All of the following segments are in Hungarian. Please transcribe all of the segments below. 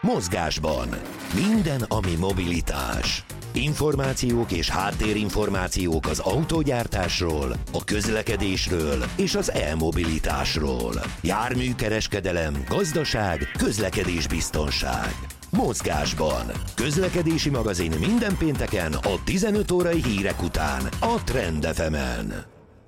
Mozgásban. Minden, ami mobilitás. Információk és háttérinformációk az autógyártásról, a közlekedésről és az e-mobilitásról. Járműkereskedelem, gazdaság, közlekedésbiztonság. Mozgásban. Közlekedési magazin minden pénteken a 15 órai hírek után a Trend FM-en.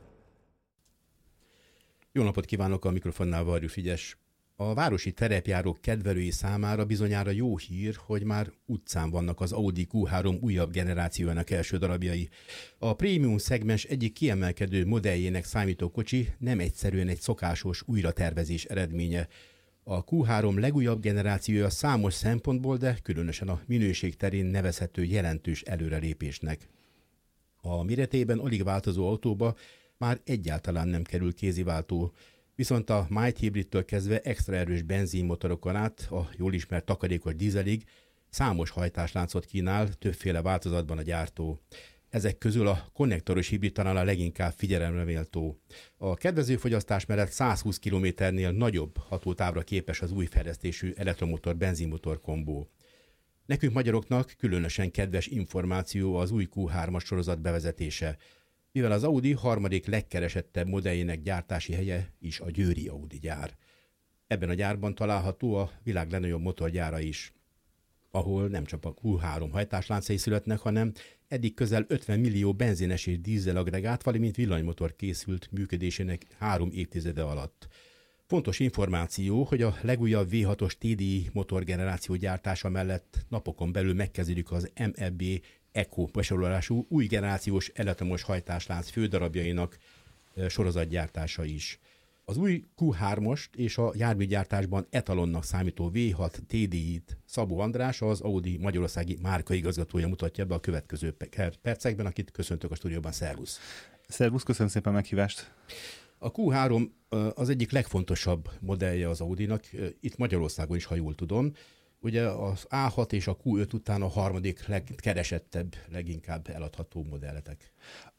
Jó napot kívánok, a mikrofonnál Varjú Frigyes. A városi terepjárók kedvelői számára bizonyára jó hír, hogy már utcán vannak az Audi Q3 újabb generációjának első darabjai. A prémium szegmens egyik kiemelkedő modelljének számító kocsi nem egyszerűen egy szokásos újratervezés eredménye. A Q3 legújabb generációja számos szempontból, de különösen a minőség terén nevezhető jelentős előrelépésnek. A méretében alig változó autóba már egyáltalán nem kerül kéziváltó, viszont a Mild Hybridtől kezdve extra erős benzinmotorokon át a jól ismert takarékos dízelig számos hajtásláncot kínál többféle változatban a gyártó. Ezek közül a konnektoros hibrid talán a leginkább figyelemre méltó. A kedvező fogyasztás mellett 120 km-nél nagyobb hatótávra képes az új fejlesztésű elektromotor-benzinmotor kombó. Nekünk magyaroknak különösen kedves információ az új Q3-as sorozat bevezetése, mivel az Audi harmadik legkeresettebb modelljének gyártási helye is a győri Audi gyár. Ebben a gyárban található a világ legnagyobb motorgyára is, ahol nem csak a Q3 hajtásláncai születnek, hanem eddig közel 50 millió benzines és dízelagregát, valamint villanymotor készült működésének 3 évtizede alatt. Fontos információ, hogy a legújabb V6-os TDI motorgeneráció gyártása mellett napokon belül megkezdődik az MEB Eco besorolású új generációs elektromos hajtáslánc fődarabjainak sorozatgyártása is. Az új Q3-ast és a járműgyártásban etalonnak számító V6 TDI-t Szabó András, az Audi magyarországi márkaigazgatója mutatja be a következő percekben, akit köszöntök a stúdióban. Szervusz! Szervusz, köszönöm szépen a meghívást! A Q3 az egyik legfontosabb modellje az Audinak, itt Magyarországon is, ha jól tudom. Ugye az A6 és a Q5 után a harmadik legkeresettebb, leginkább eladható modelletek.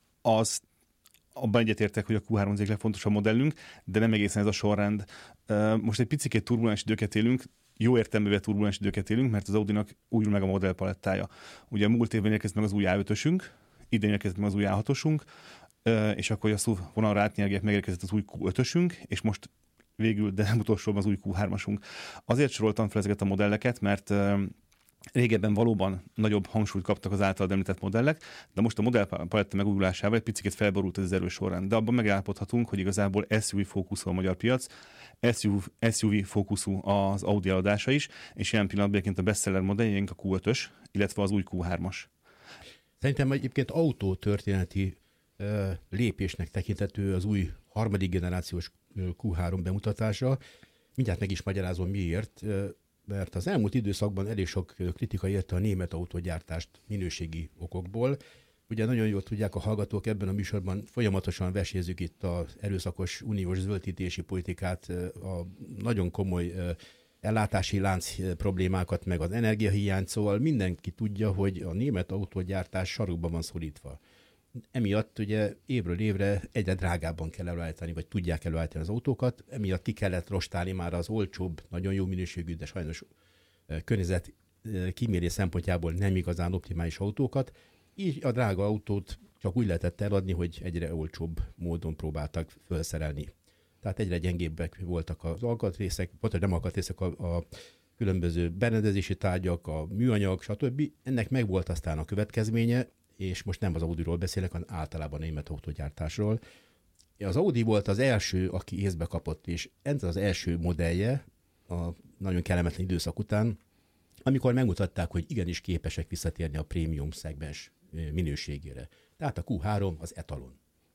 Abban egyetértek, hogy a Q3 az egyik legfontosabb modellünk, de nem egészen ez a sorrend. Most egy picikét turbulens időket élünk, jó értelművel turbulens időket élünk, mert az Audinak újul meg a modellpalettája. Ugye a múlt évben érkezett meg az új A5-ösünk, idén érkezett meg az új A6-osunk, és akkor a vonalra átnyelgett megérkezett az új Q5-ösünk, és most végül, de nem utolsóban az új Q3-asunk. Azért soroltam fel ezeket a modelleket, mert régebben valóban nagyobb hangsúlyt kaptak az általad említett modellek, de most a modellpaletta megújulásával egy picit felborult ez az erős sorrend. De abban megállapodhatunk, hogy igazából SUV fókuszú a magyar piac, SUV fókuszú az Audi eladása is, és ilyen pillanatban egyébként a bestseller modelljeink a Q5-ös, illetve az új Q3-as. Szerintem egyébként autótörténeti lépésnek tekinthető az új harmadik generációs Q3 bemutatása. Mindjárt meg is magyarázom miért, mert az elmúlt időszakban elég sok kritika érte a német autógyártást minőségi okokból. Ugye nagyon jól tudják a hallgatók, ebben a műsorban folyamatosan vesézzük itt az erőszakos uniós zöldítési politikát, a nagyon komoly ellátási lánc problémákat, meg az energiahiányt, szóval mindenki tudja, hogy a német autógyártás sarokban van szorítva. Emiatt ugye évről évre egyre drágábban kell előállítani, vagy tudják előállítani az autókat, emiatt ki kellett rostálni már az olcsóbb, nagyon jó minőségű, de sajnos környezet kimérés szempontjából nem igazán optimális autókat. Így a drága autót csak úgy lehetett eladni, hogy egyre olcsóbb módon próbáltak felszerelni. Tehát egyre gyengébbek voltak az alkatrészek, vagy nem alkatrészek, a különböző berendezési tárgyak, a műanyag, stb. Ennek megvolt aztán a következménye, és most nem az Audiról beszélek, hanem általában a német autógyártásról. Az Audi volt az első, aki észbe kapott, és ez az első modellje a nagyon kellemetlen időszak után, amikor megmutatták, hogy igenis képesek visszatérni a prémium szegmens minőségére. Tehát a Q3 az etalon.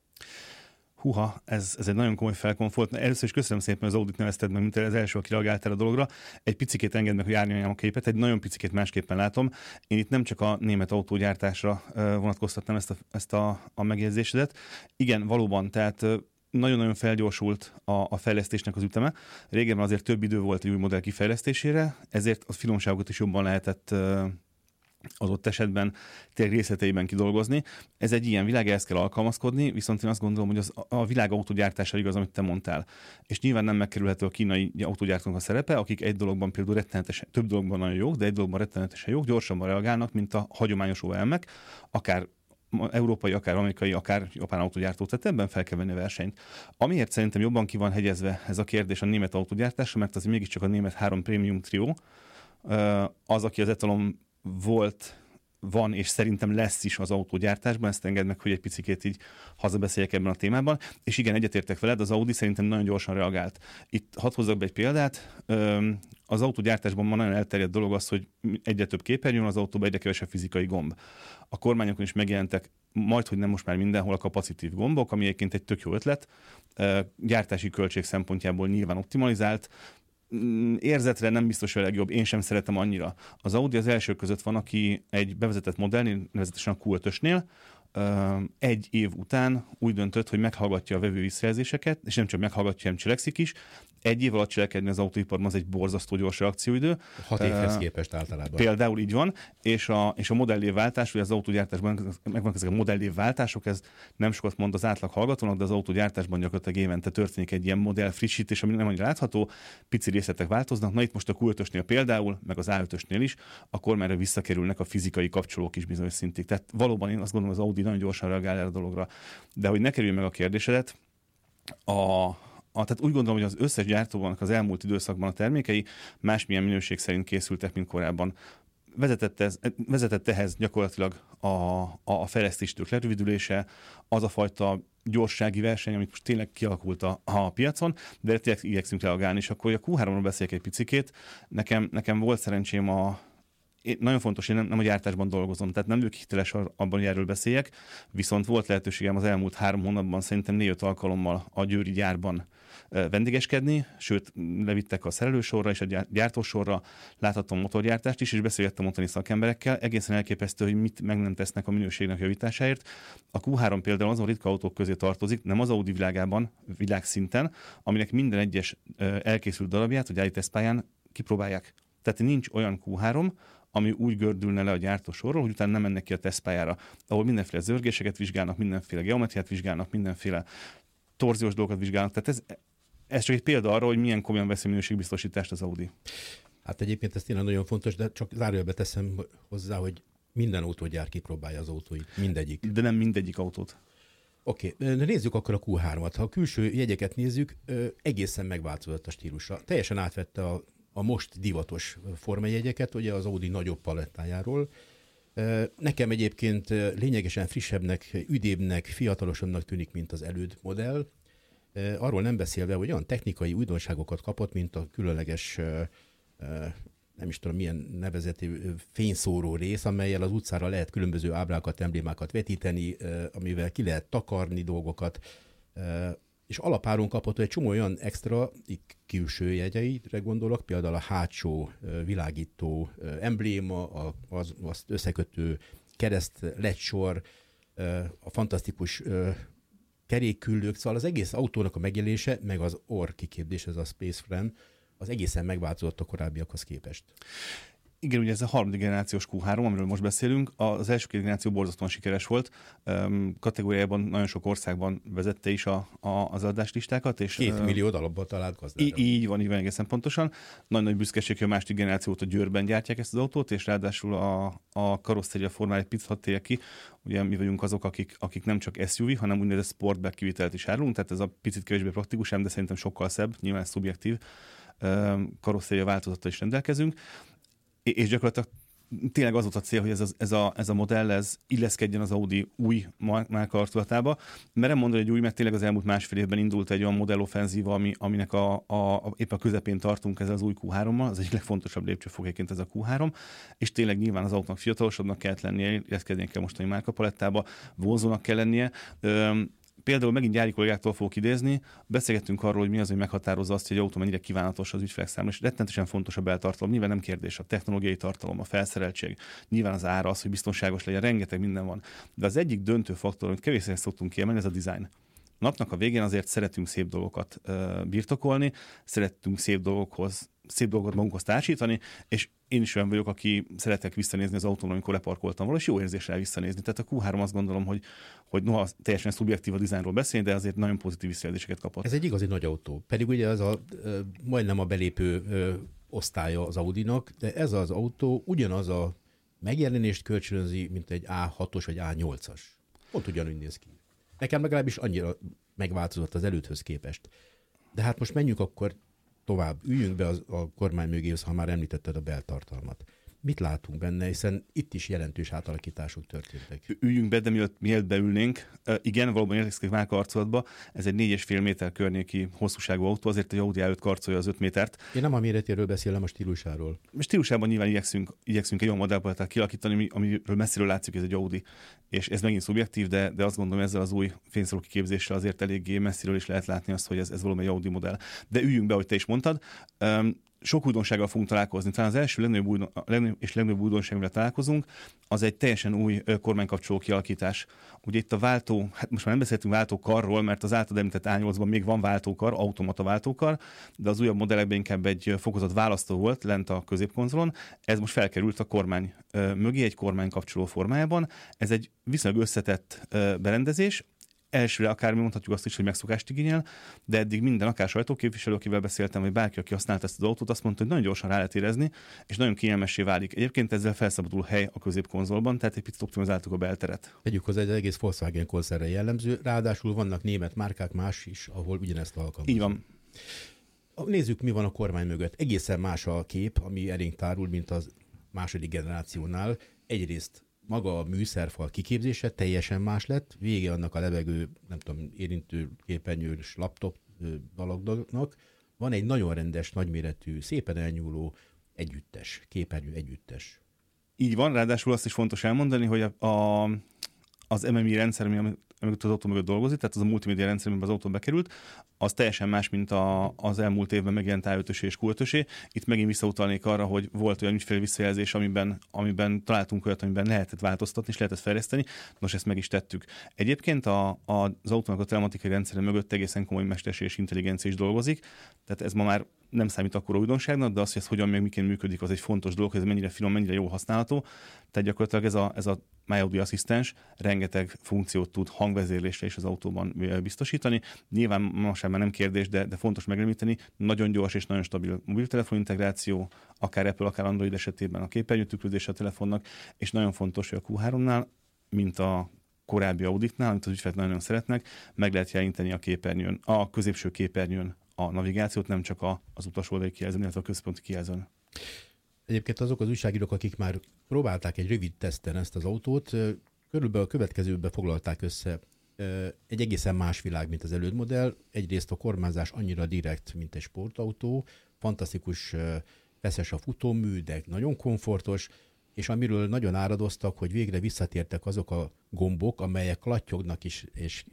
Húha, ez egy nagyon komoly felkonfolt. Először is köszönöm szépen, hogy az Audit nevezted meg, mint az első, aki reagáltál a dologra. Egy picikét engedd meg, hogy árnyaljam a képet, egy nagyon picikét másképpen látom. Én itt nem csak a német autógyártásra vonatkoztatnám ezt a megjegyzésedet. Igen, valóban, tehát nagyon-nagyon felgyorsult a fejlesztésnek az üteme. Régebben azért több idő volt egy új modell kifejlesztésére, ezért a finomságokat is jobban lehetett adott esetben tényleg részleteiben kidolgozni. Ez egy ilyen világ, ehhez kell alkalmazkodni, viszont én azt gondolom, hogy a világ autógyártása igaz, amit te mondtál. És nyilván nem megkerülhető a kínai autógyártónak a szerepe, akik egy dologban például rettenetesen, több dologban nagyon jók, de egy dologban rettenetesen jók, gyorsabban reagálnak, mint a hagyományos OEM-ek, akár európai, akár amerikai, akár japán autógyártó, tehát ebben fel kell venni a versenyt. Amiért szerintem jobban ki van hegyezve ez a kérdés a német autógyártásra, mert az mégiscsak a német 3 prémium trió, az, aki az etalon van, és szerintem lesz is az autógyártásban, ezt engedd meg, hogy egy picikét így hazabeszéljek ebben a témában. És igen, egyetértek veled, az Audi szerintem nagyon gyorsan reagált. Itt hadd hozzak be egy példát, az autógyártásban ma nagyon elterjedt dolog az, hogy egyre több képernyőn az autóban, egyre kevesebb fizikai gomb. A kormányokon is megjelentek, majdhogy nem most már mindenhol a kapacitív gombok, ami egyébként egy tök jó ötlet, gyártási költség szempontjából nyilván optimalizált, érzetre nem biztos a legjobb, én sem szeretem annyira. Az Audi az első között van, aki egy bevezetett modellnél, nevezetesen a Q5-ösnél, egy év után úgy döntött, hogy meghallgatja a vevő visszajelzéseket, és nem csak meghallgatja, hanem cselekszik is. Egy év alatt cselekedni az autóiparban az egy borzasztó gyors reakcióidő. 6 évhez képest általában. Például így van, és a modellévváltás, ugye az autógyártásban megvannak ezek a modellévváltások, ez nem sokat mond az átlag hallgatónak, de az autógyártásban gyakorlatilag évente történik egy ilyen modell frissítés, ami nem annyira látható, pici részletek változnak. Na itt most a Q5-ösnél például, meg az A5-ösnél is, a kormányra visszakerülnek a fizikai kapcsolók is bizonyos szintig. Tehát valóban én azt gondolom, az Audi nagyon gyorsan reagál erre a dologra. De hogy ne kerüljön meg a kérdésedet, tehát úgy gondolom, hogy az összes gyártónak az elmúlt időszakban a termékei másmilyen minőség szerint készültek, mint korábban. Vezetett ehhez gyakorlatilag a fejlesztésük lerövidülése, az a fajta gyorsági verseny, amit most tényleg kialakult a piacon, de tényleg igyekszünk reagálni, és akkor a Q3-ról beszéljek egy picikét. Nekem volt szerencsém nagyon fontos, hogy nem a gyártásban dolgozom, tehát nem vagyok hiteles abban, hogy erről beszéljek, viszont volt lehetőségem az elmúlt 3 hónapban szerintem 4-5 alkalommal a győri gyárban vendégeskedni, sőt, levittek a szerelősorra és a gyártósorra, láthattam motorgyártást is, és beszélgettem ottani szakemberekkel, egészen elképesztő, hogy mit meg nem tesznek a minőségnek javításáért. A Q3 például azon ritka autók közé tartozik, nem az Audi világában, világszinten, aminek minden egyes elkészült darabját, hogy állításpályán kipróbálják. Tehát nincs olyan Q3, ami úgy gördülne le a gyártósorról, hogy utána nem mennek ki a tesztpályára, ahol mindenféle zörgéseket vizsgálnak, mindenféle geometriát vizsgálnak, mindenféle torziós dolgokat vizsgálnak. Tehát ez csak egy példa arra, hogy milyen komolyan veszi minőségbiztosítást az Audi. Hát egyébként ez tényleg nagyon fontos, de csak zárójelbe teszem hozzá, hogy minden autógyár kipróbálja az autóit. Mindegyik. De nem mindegyik autót. Oké, nézzük akkor a Q3-at. Ha a külső jegyeket nézzük, egészen megváltozott a stílusa. Teljesen átvette a most divatos formajegyeket, ugye az Audi nagyobb palettájáról. Nekem egyébként lényegesen frissebbnek, üdébbnek, fiatalosabbnak tűnik, mint az előd modell. Arról nem beszélve, hogy olyan technikai újdonságokat kapott, mint a különleges, nem is tudom milyen nevezetű fényszóró rész, amellyel az utcára lehet különböző ábrákat, emblémákat vetíteni, amivel ki lehet takarni dolgokat, és alapáron kapott egy csomó olyan extra külső jegyeire gondolok, például a hátsó világító embléma, azt összekötő kereszt lecssor, a fantasztikus kerékküllők, szóval az egész autónak a megjelenése, meg az orr kiképzés, ez a Space Frame, az egészen megváltozott a korábbiakhoz képest. Igen, ugye ez a 3. generációs Q3, amiről most beszélünk, az első 2 generáció borzasztóan sikeres volt. Kategóriában nagyon sok országban vezette is az adáslistákat. És 2 millió alapból talált gazdára. Így van egészen pontosan. Nagy büszkeség, hogy a második generációt a Győrben gyártják ezt az autót, és ráadásul a karosszéria formája egy picit hadd térjek ki. Ugye mi vagyunk azok, akik nem csak SUV, hanem úgynevezett sportback kivitelt is árulunk, tehát ez a picit kevésbé praktikus, de szerintem sokkal szebb, nyilván szubjektív karosszéria változattal is rendelkezünk. És gyakorlatilag tényleg az volt a cél, hogy ez a modell illeszkedjen az Audi új márka arculatába. Merem mondani, hogy új, mert tényleg az elmúlt másfél évben indult egy olyan modelloffenzíva, aminek épp a közepén tartunk ezzel az új Q3-mal, az egyik legfontosabb lépcsőfok egyébként ez a Q3, és tényleg nyilván az autónak fiatalosabbnak kellett lennie, illeszkednie kell mostani márkapalettába, vonzónak kell lennie. Például megint gyári kollégáktól fogok idézni, beszélgettünk arról, hogy mi az, hogy meghatározza azt, hogy egy autó mennyire kívánatos az ügyfelek számára, és rettenetesen fontos a beltartalom. Nyilván nem kérdés, a technológiai tartalom, a felszereltség, nyilván az ára, az, hogy biztonságos legyen, rengeteg minden van. De az egyik döntő faktor, amit kevésszer szoktunk kiemelni, ez a design. Napnak a végén azért szeretünk szép dolgokat birtokolni, szeretünk szép dolgokhoz szép dolgot magunkhoz társítani, és én is olyan vagyok, aki szeretek visszanézni az autón, amikor leparkoltam volna, és jó érzéssel visszanézni. Tehát a Q3 azt gondolom, hogy noha teljesen szubjektív a dizájnról beszélni, de azért nagyon pozitív visszajelzéseket kapott. Ez egy igazi nagy autó. Pedig ugye ez majdnem a belépő osztálya az Audinak, de ez az autó ugyanaz a megjelenést kölcsönözi, mint egy A6-os vagy A8-as. Pont ugyanúgy néz ki. Nekem legalábbis annyira megváltozott az elődhöz képest. De hát most menjünk akkor tovább. Üljünk be a kormány mögéhoz, ha már említetted a beltartalmat. Mit látunk benne, hiszen itt is jelentős átalakítások történtek. Üljünk be, de mielőtt beülnénk, igen, valóban érkezik válkarcolatba, ez egy 4,5 méter környéki hosszúságú autó, azért egy Audi A5 karcolja az 5 métert. Én nem a méretéről beszélem, a stílusáról. Stílusában nyilván igyekszünk egy olyan modellpalettát kialakítani, amiről messziről látszik, ez egy Audi. És ez megint szubjektív, de azt gondolom, ezzel az új fényszóró kiképzéssel azért eléggé messziről is lehet látni azt, hogy ez valóban egy Audi modell. De üljünk be, ahogy te is mondtad. Sok újdonsággal fogunk találkozni. Talán az első legnagyobb újdonság, amire találkozunk, az egy teljesen új kormánykapcsoló kialakítás. Ugye itt a váltó, hát most már nem beszéltünk váltókarról, mert az általad említett A8-ban még van váltókar, automata váltókar, de az újabb modellekben inkább egy fokozott választó volt lent a középkonzolon. Ez most felkerült a kormány mögé, egy kormánykapcsoló formájában. Ez egy viszonylag összetett berendezés. Elsőre akár mondhatjuk azt is, hogy megszokást igényel, de eddig minden, akár sajtóképviselő, akivel beszéltem, vagy bárki, aki használt ezt az autót, azt mondta, hogy nagyon gyorsan rá lehet érezni, és nagyon kényelmessé válik. Egyébként ezzel felszabadul hely a középkonzolban, tehát egy picit optimizáltuk a belteret. Tegyük hozzá, egy egész Volkswagen koncertre jellemző, ráadásul vannak német márkák más is, ahol ugyanezt alkalmazunk. Így van. Nézzük, mi van a kormány mögött. Egészen más a kép, ami elénk tárul, mint az második generációnál. Egyrészt maga a műszerfal kiképzése teljesen más lett, vége annak a levegő, nem tudom, érintő képernyős laptop dolognak. Van egy nagyon rendes, nagyméretű, szépen elnyúló együttes, képernyő együttes. Így van, ráadásul azt is fontos elmondani, hogy az MMI rendszer, ami az autó mögött dolgozik, tehát az a multimédia rendszer, amiben az autó bekerült, az teljesen más, mint az elmúlt évben megjelent A5-ösé és Q5-ösé. Itt megint visszautalnék arra, hogy volt olyan ügyfél visszajelzés, amiben találtunk olyat, amiben lehetett változtatni és lehetett fejleszteni. Nos, ezt meg is tettük. Egyébként az autónak a telematikai rendszere mögött egészen komoly mesterség és intelligencia is dolgozik, tehát ez ma már nem számít akkora újdonságnak, de az, hogy ez hogyan meg miként működik, az egy fontos dolog, hogy ez mennyire finom, mennyire jól használható. Tehát gyakorlatilag ez a My Audi asszisztens rengeteg funkciót tud hangvezérlésre is az autóban biztosítani. Nyilván most már nem kérdés, de fontos megemlíteni, nagyon gyors és nagyon stabil mobiltelefon integráció, akár Apple, akár Android esetében a képernyő tükrözése a telefonnak, és nagyon fontos, hogy a Q3-nál, mint a korábbi Auditnál, amit az ügyfelek nagyon szeretnek, meg lehet jelenteni a képernyőn, a középső képernyőn a navigációt, nem csak az utasoldali kijelzőn, illetve a központi kijelzőn. Egyébként azok az újságírók, akik már próbálták egy rövid teszten ezt az autót, körülbelül a következőben foglalták össze. Egy egészen más világ, mint az elődmodell. Egyrészt a kormányzás annyira direkt, mint egy sportautó, fantasztikus, feszes a futómű, de nagyon komfortos, és amiről nagyon áradoztak, hogy végre visszatértek azok a gombok, amelyek klattyognak is, és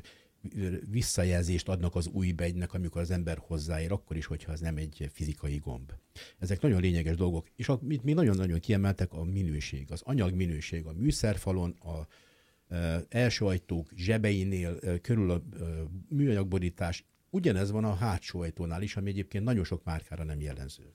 visszajelzést adnak az új begynek, amikor az ember hozzáér, akkor is, hogyha ez nem egy fizikai gomb. Ezek nagyon lényeges dolgok. És amit mi nagyon-nagyon kiemeltek, a minőség, az anyagminőség, a műszerfalon, a első ajtók zsebeinél, körül a műanyagborítás. Ugyanez van a hátsó ajtónál is, ami egyébként nagyon sok márkára nem jellemző.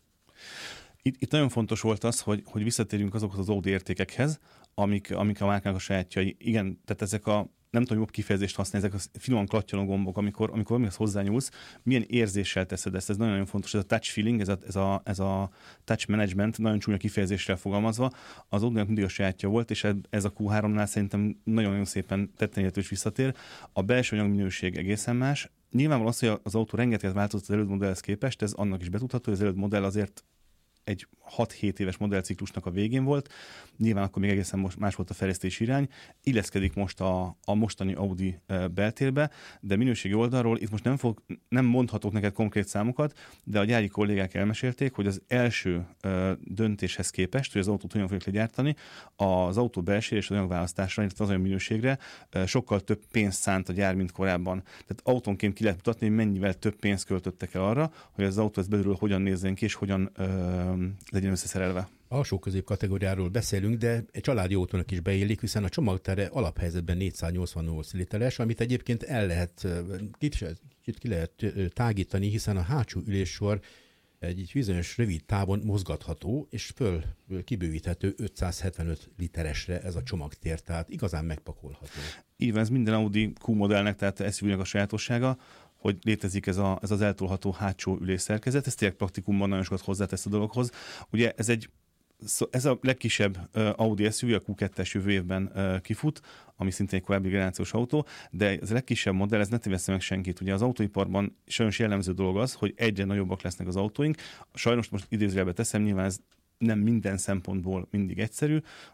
Itt nagyon fontos volt az, hogy visszatérjünk azokhoz az Audi értékekhez, amik a márkának a sajátjai. Igen, tehát ezek nem tudom, jobb kifejezést használni, ezek a finoman klattyoló gombok, amikor valamihez hozzányúlsz, milyen érzéssel teszed ezt, ez nagyon fontos, ez a touch feeling, ez a touch management, nagyon csúnya kifejezéssel fogalmazva, az Audinak mindig a sajátja volt, és ez a Q3-nál szerintem nagyon szépen tetten érhető is visszatér. A belső anyagminőség egészen más. Nyilvánvalóan az, hogy az autó rengeteget változott az előző modellhez képest, ez annak is betudható, hogy az előző modell azért egy 6-7 éves modellciklusnak a végén volt. Nyilván akkor még egészen más volt a fejlesztési irány. Illeszkedik most a mostani Audi beltérbe, de minőségi oldalról itt most nem mondhatok neked konkrét számokat, de a gyári kollégák elmesélték, hogy az első döntéshez képest, hogy az autót hogyan fogjuk legyártani, az autó belső és az anyagválasztásra, illetve az anyagminőségre sokkal több pénzt szánt a gyár, mint korábban. Tehát autónként ki lehet mutatni, hogy mennyivel több pénzt költöttek el arra, hogy az autó belülről hogyan nézzen ki, és hogyan legyen összeszerelve. Alsó-közép kategóriáról beszélünk, de egy családi autónak is beillik, hiszen a csomagtere alaphelyzetben 488 literes, amit egyébként kicsit ki lehet tágítani, hiszen a hátsó üléssor egy bizonyos rövid távon mozgatható, és föl kibővíthető 575 literesre ez a csomagtér, tehát igazán megpakolható. Így van, ez minden Audi Q modellnek, tehát SUV-nek a sajátossága, hogy létezik ez az eltolható hátsó ülésszerkezet, ez tényleg praktikumban nagyon sokat hozzátesz a dologhoz. Ugye ez a legkisebb Audi SUV, a Q2-es jövő évben kifut, ami szintén egy korábbi generációs autó, de ez a legkisebb modell, ez ne tévesszen meg senkit. Ugye az autóiparban sajnos jellemző dolog az, hogy egyre nagyobbak lesznek az autóink. Sajnos most idézőjelbe teszem, nyilván ez nem minden szempontból mindig egyszerű.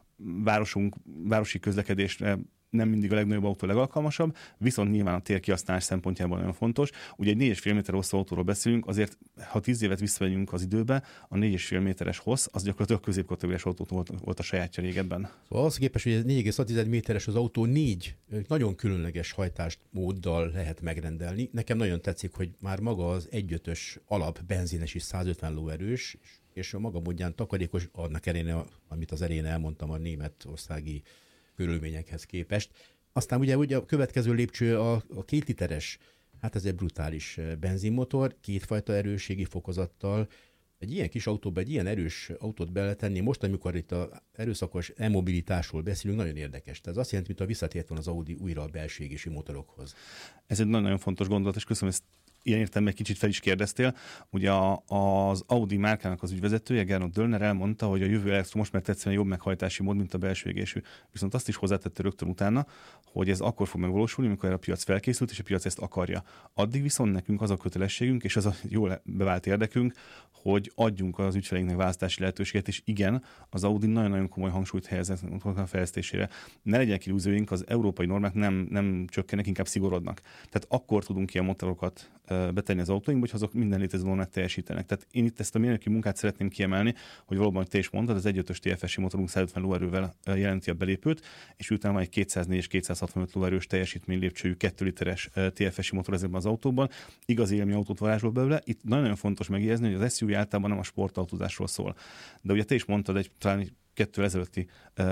Városi közlekedésre nem mindig a legnagyobb autó legalkalmasabb, viszont nyilván a térkihasználás szempontjából nagyon fontos. Ugye egy 4,5 méter hosszú autóról beszélünk, azért ha 10 évet visszamegyünk az időbe, a 4,5 méteres hossz, az gyakorlatilag középkategóriás autó volt a sajátja régebben. Szóval ahhoz képest, hogy ez 4,6 méteres az autó, 4 nagyon különleges hajtásmóddal lehet megrendelni. Nekem nagyon tetszik, hogy már maga az 1.5-ös alap benzines is 150 lóerős, és a maga módján takarékos, annak ellenére, amit az elején elmondtam a németországi körülményekhez képest. Aztán ugye a következő lépcső a 2 literes, hát ez egy brutális benzinmotor, kétfajta erősségi fokozattal. Egy ilyen kis autóba, egy ilyen erős autót beletenni, most, amikor itt az erőszakos e-mobilitásról beszélünk, nagyon érdekes. Tehát ez azt jelenti, mintha visszatért volna az Audi újra a belső égési motorokhoz. Ez egy nagyon fontos gondolat, és köszönöm, ezt ilyen értelemben egy kicsit fel is kérdeztél. Ugye az Audi márkának az ügyvezetője, Gernot Döllner elmondta, hogy a jövő elektromos, mert egyszerűen jobb meghajtási mód, mint a belső égésű. Viszont azt is hozzátette rögtön utána, hogy ez akkor fog megvalósulni, amikor a piac felkészült, és a piac ezt akarja. Addig viszont nekünk az a kötelességünk, és az a jól bevált érdekünk, hogy adjunk az ügyfeleinknek választási lehetőséget, és igen, az Audi nagyon-nagyon komoly hangsúlyt helyezett a fejlesztésére. Ne legyenek illúzióink, az európai normák nem csökkennek, inkább szigorodnak. Tehát akkor tudunk ilyen motorokat betenni az autóinkba, hogy azok minden létező normát teljesítenek. Tehát én itt ezt a mérnöki munkát szeretném kiemelni, hogy valóban, hogy te is mondtad, az 1.5-ös TFSI motorunk 150 lóerővel jelenti a belépőt, és utána van egy 204 és 265 lóerős teljesítmény lépcsőjű 2 literes TFSI motor ezekben az autóban. Igazi élmény autót varázsol belőle. Itt nagyon fontos megjegyezni, hogy az SUV általában nem a sportautózásról szól. De ugye te is mondtad talán 2 ezelőtti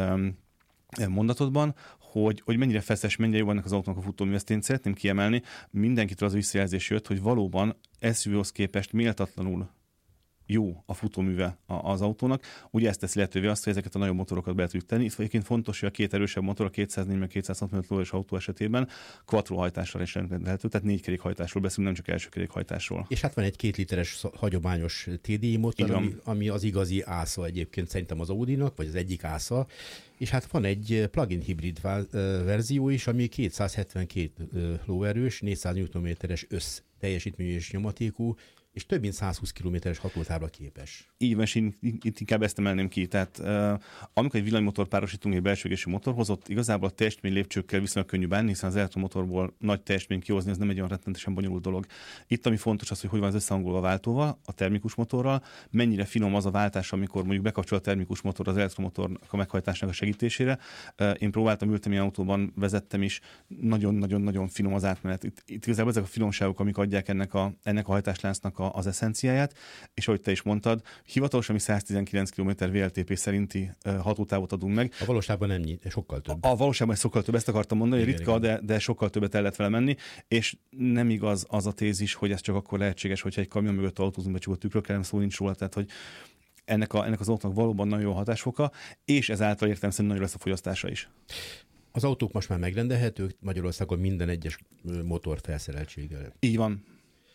mondatodban, hogy mennyire feszes, mennyire jó ennek az autónak a futómű, ezt én szeretném kiemelni. Mindenkitől az visszajelzés jött, hogy valóban SUV-hoz képest méltatlanul jó a futóműve az autónak. Ugye ezt teszi lehetővé azt, hogy ezeket a nagyobb motorokat be tudjuk tenni. Itt egyébként fontos, hogy a 2 erősebb motor, a 204 meg 265 lóerős autó esetében quattro hajtással is rendelhető, tehát 4 kerékhajtásról beszélünk, nem csak első kerékhajtásról. És hát van egy 2 literes hagyományos TDI motor, ami az igazi ásza egyébként szerintem az Audinak, vagy az egyik ásza. És hát van egy plug-in hibrid verzió is, ami 272 lóerős, 400 Nm-es teljesítményű és nyomatékú, és több mint 120 km-es hatótávra képes. Így van, és itt inkább ezt emelném ki. Tehát amikor egy villanymotor párosítunk egy belső égésű motorhoz, ott igazából a teljesítmény lépcsőkkel viszonylag könnyű bánni, hiszen az elektromotorból nagy teljesítményt kihozni, ez nem egy olyan rettenetesen bonyolult dolog. Itt ami fontos az, hogy van az összehangolva a váltóval, a termikus motorral, mennyire finom az a váltás, amikor mondjuk bekapcsol a termikus motor az elektromotornak a meghajtásnak a segítésére. Én próbáltam, ültem ilyen autóban, vezettem is, nagyon-nagyon finom az átmenet. Itt igazából ezek a finomságok, amik adják ennek a hajtásláncnak az eszenciáját, és ahogy te is mondtad, hivatalosan mi 119 km VLTP szerinti hatótávot adunk meg. A valóságban nem sokkal több. A valóságban sokkal több, ezt akartam mondani, igen, ritka, de sokkal többet el lehet vele menni, és nem igaz az a tézis, hogy ez csak akkor lehetséges, hogyha egy kamion mögött autózunk becsukott tükrökkel, nem szó nincs róla, tehát hogy ennek az autónak valóban nagyon jó hatásfoka, és ezáltal értelemszerűen nagyon lesz a fogyasztása is. Az autók most már megrendelhetők Magyarországon minden egyes motor felszereltséggel. Így van.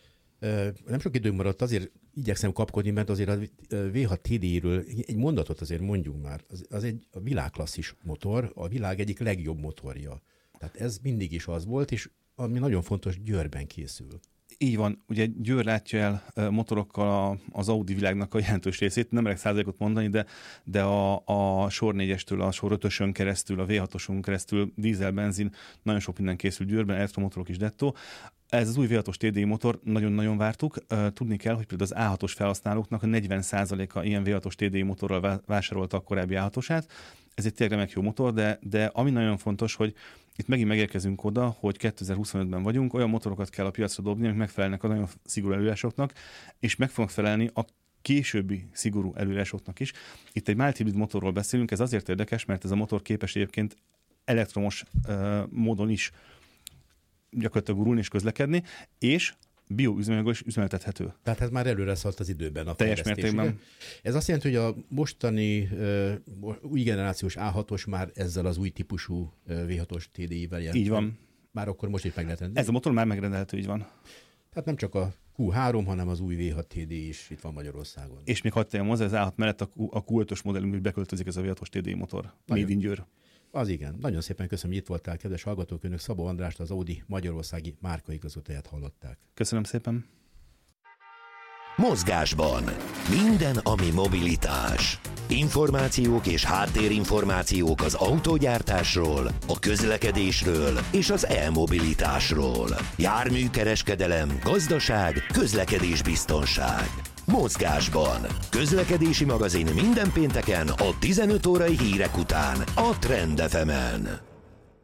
Nem sok idő maradt, azért igyekszem kapkodni, mert azért a V6 TDI-ről egy mondatot azért mondjunk már. Az egy a világklasszis motor, a világ egyik legjobb motorja. Tehát ez mindig is az volt, és ami nagyon fontos, Győrben készül. Így van, ugye Győr látja el motorokkal az Audi világnak a jelentős részét, nem merek százalékot mondani, de a sor 4-estől a sor 5-ösön keresztül, a V6-oson keresztül dízel, benzin, nagyon sok minden készül Győrben, elektromotorok is dettó. Ez az új V6-os TDI motor, nagyon-nagyon vártuk. Tudni kell, hogy például az A6-os felhasználóknak a 40%-a ilyen V6-os TDI motorral vásárolta a korábbi A6-osát. Ez egy tényleg remek jó motor, de ami nagyon fontos, hogy itt megint megérkezünk oda, hogy 2025-ben vagyunk, olyan motorokat kell a piacra dobni, amik megfelelnek a nagyon szigorú előírásoknak, és meg fognak felelni a későbbi szigorú előírásoknak is. Itt egy mild hibrid motorról beszélünk, ez azért érdekes, mert ez a motor képes egyébként elektromos módon is gyakorlatilag gurulni és közlekedni, és bioüzemanyaggal is üzemeltethető. Tehát ez már előre szaladt az időben a teljes fejlesztés. mértékben. Ez azt jelenti, hogy a mostani új generációs A6-os már ezzel az új típusú V6-os TDI-vel jelent. Így van. Már akkor most itt meg lehet rendelni. Ez a motor már megrendelhető, így van. Tehát nem csak a Q3, hanem az új V6 TDI is itt van Magyarországon. És még hadd tegyem hozzá, az A6 mellett a Q5-ös modellünk is beköltözik ez a V6-os TDI motor. Made in Győr. Az igen. Nagyon szépen köszönöm, hogy itt voltál, kedves hallgatók. Önök Szabó Andrást, az Audi magyarországi márkaigazgatóját hallották. Köszönöm szépen. Mozgásban. Minden, ami mobilitás. Információk és háttérinformációk az autógyártásról, a közlekedésről és az e-mobilitásról. Járműkereskedelem, gazdaság, közlekedésbiztonság. Mozgásban. Közlekedési magazin minden pénteken a 15 órai hírek után a Trend FM-en.